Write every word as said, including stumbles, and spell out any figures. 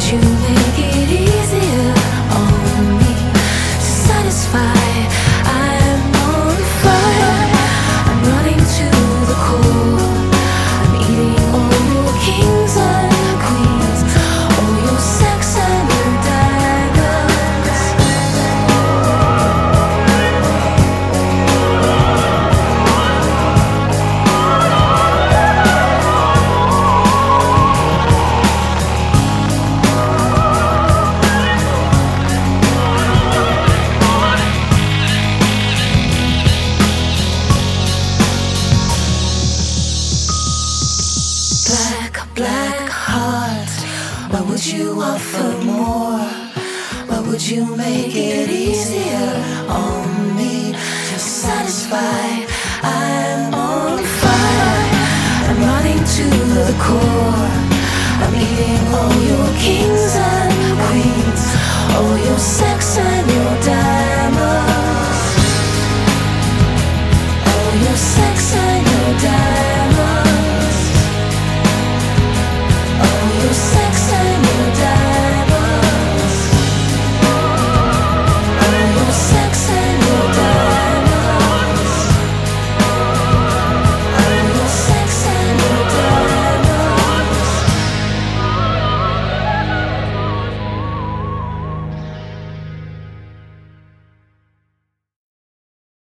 you make it easier on me to satisfy? I'm on fire. I'm running to the core. I'm eating all your kings and queens, all your sex and your daggers. Black, black heart, why would you offer more? Why would you make it easier on me to satisfy? I'm on fire. I'm running to the core. I'm eating all your kings